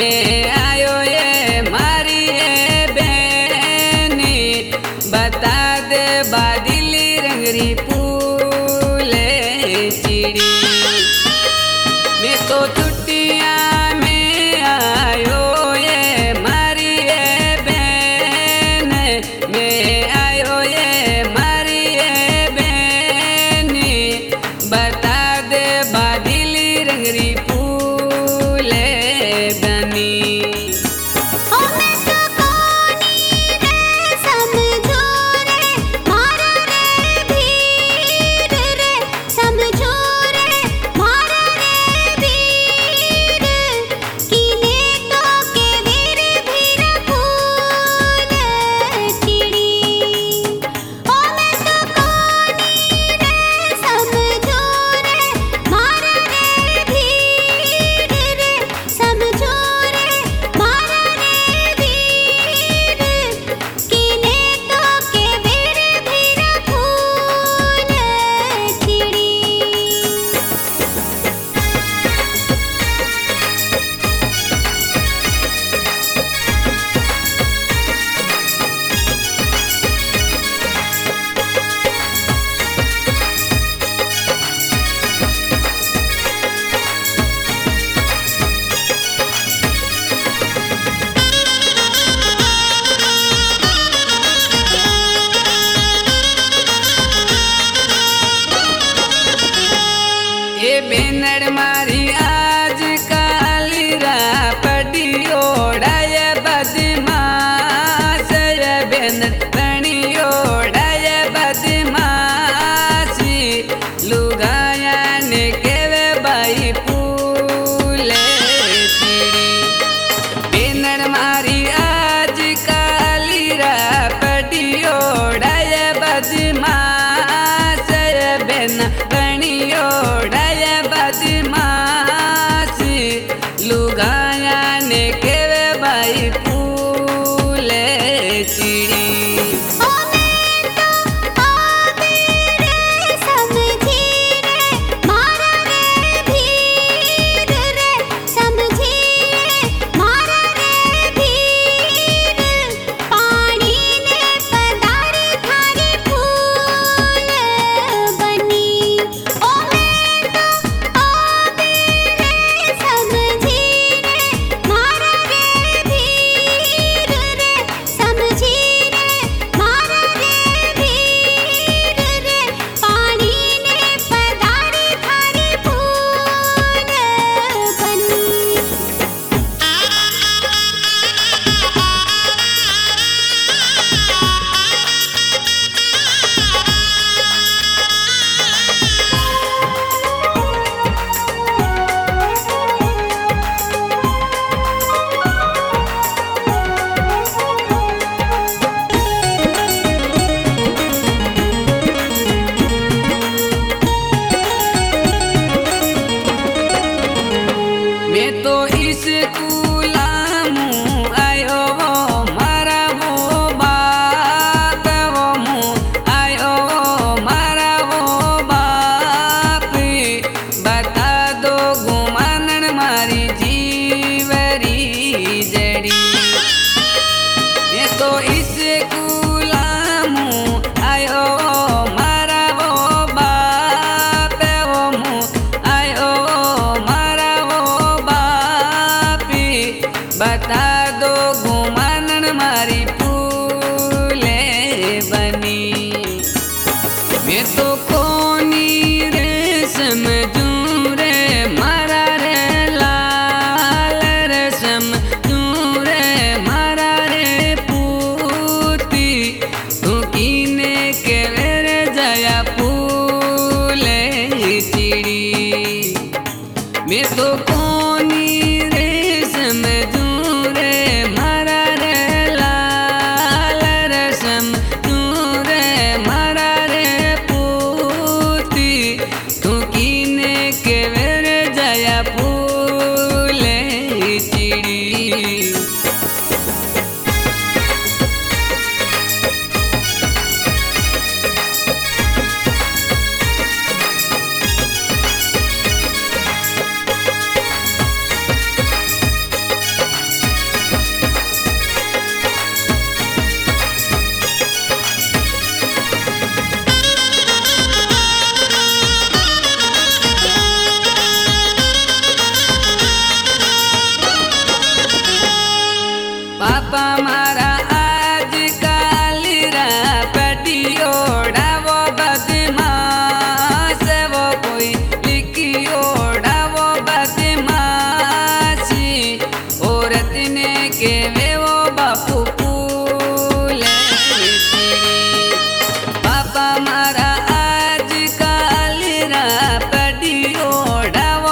मैं आयो ये मारी ये बहनी बता दे बादली रंगरी फूले चिड़ी मैं तो छुट्टिया में आयो ये मारी ये बहन मैं आयो ये मारी ये बहनी बता दे बादली रंगरी फूले बनी ये बेनड़ मारी आज काली रा पटियोड़ाय बदमाश ये बेनड़ पनियोड़ाय बदमाशी लुगाया ने केवे बाई फूले चिड़ी बेनड़ मारी आज काली रा पटियोड़ाय बदमाश ये बेनड़ पनियोड़ाय बदमाशी लुगाया ने केवे बाई फूले चिड़ी मैं तो इस कुलामू आयो वो मारा वो बाप वो मुँह आयो वो मारा वो बाप बता दो गुमानन मारी जीवरी जड़ी मैं तो इस कुलामू आयो वो मारा वो बाप वो मुँह आयो बता दो गुमानन मारी फूले बनी मैं तो कोनी रे समझूं रे मारा रे लाल रे समझूं रे मारा रे पूती तू कीने के रे जया फूले चिड़ी मैं तो कोनी रे समझूं रे मारा रे लाल मारा आज काल रा पटियो डावो बदमाश वो कोई लिखियो डावो बदमाशी औरत ने के वे वो बापू फूले पापा मारा आज काल रा पटियो डावो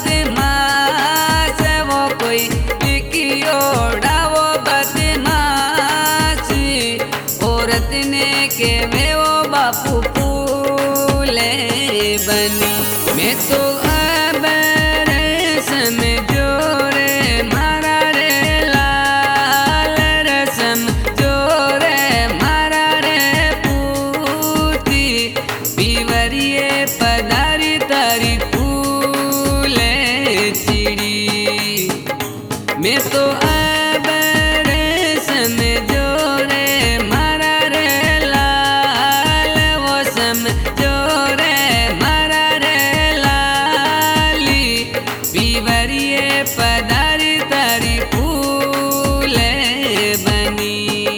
बदमाश वो कोई लिखियो डावो बदमाशी औरत ने के वे वो बापू फूले बनी मैं तो अब रसम जोरे मारा रे लाल रसम जोरे मारा रे पूती पीवरिए पधारी तारी फूले चिड़ी मैं तो अब रसम जोरे मारा रे लाल वो सम जोरे मारा रे लाली पीवरिए पधारी तारी फूले बनी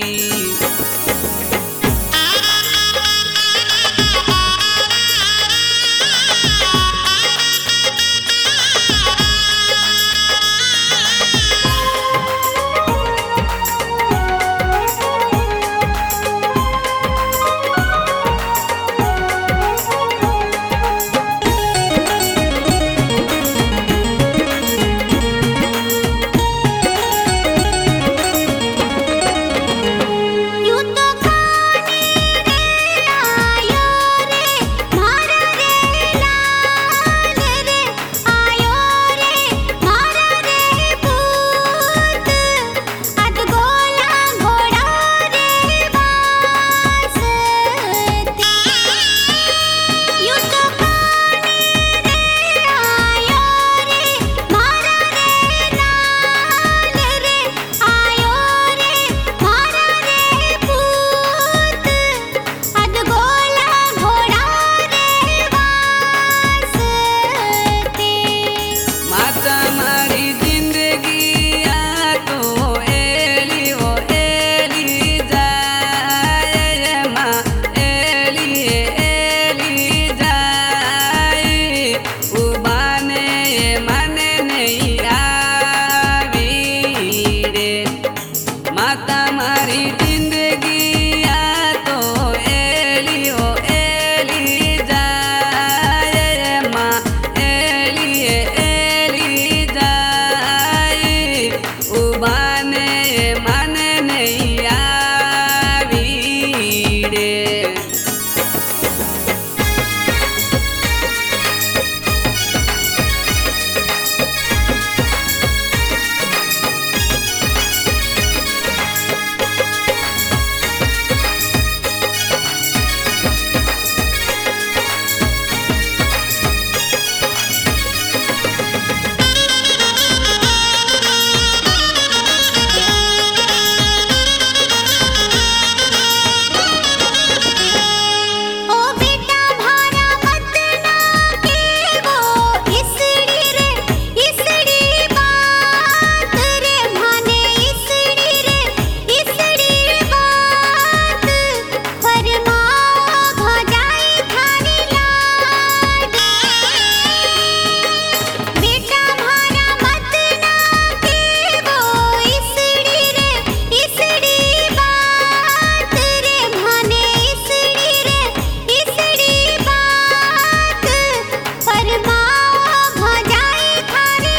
यूं तो खाने रे आयो रे मारा रे लाल रे आयो रे मारा रे भूत अध गोला घोड़ा रे वासती यूं तो खाने रे आयो रे मारा रे लाल रे आयो रे मारा रे भूत अध गोला घोड़ा रे वासती माता मारी जिंदगी आ तो एली वो एली जाए माँ एली जाए उबाने माने नहीं आवी रे माता मारी जिंदगी आ तो एली वो एली जाए माँ एली जाए उबाने माने नहीं आवी रे ओ बेटा भारा मत ना के वो इसड़ी रे इसड़ी बात रे माने इसड़ी रे इसड़ी बात फरमाओ भजाई थारी लाड बेटा भारा मत ना के वो इसड़ी रे इसड़ी बात रे माने इसड़ी रे इसड़ी बात फरमाओ भजाई थारी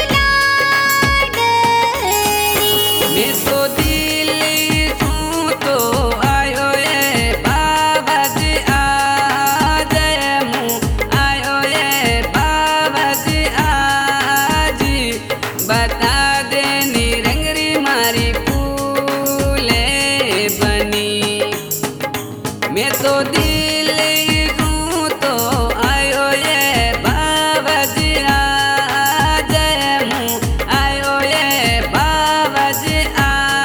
लाडली मैं तो दिल्ली हूँ तो आयो ये बाबा जी आज मुँह आयो ये बाबा जी आज बता दे निरंगरी मारी फूले बनी मैं तो दिल्ली हूँ तो आयो ये बाबा जी आज मुँह आयो ये बाबा जी आज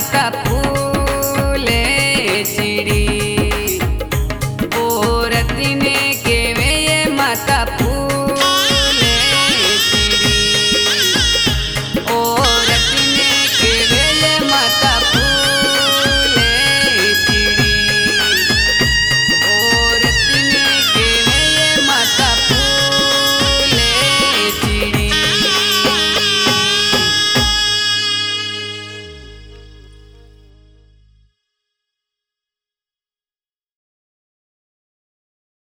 का